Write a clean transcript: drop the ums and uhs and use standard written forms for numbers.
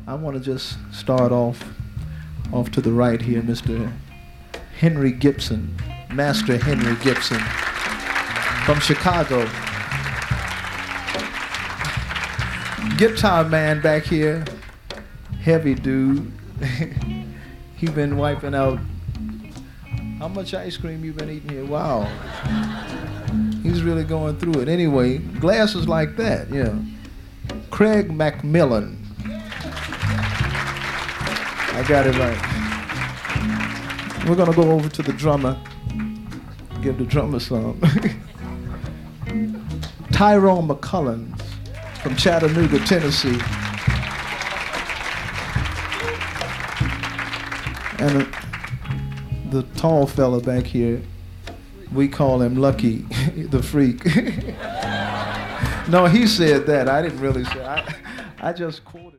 I want to just start off to the right here, Mr. Henry Gibson, Master Henry Gibson from Chicago. Guitar man back here, heavy dude. He been wiping out. How much ice cream you been eating here? Wow. He's really going through it. Anyway, glasses like that, yeah. Craig McMillan. I got it right. We're gonna go over to the drummer. Give the drummer some. Tyrone McCullins from Chattanooga, Tennessee. And the tall fella back here, we call him Lucky, the Freak. No, he said that. I didn't really say. I just quoted.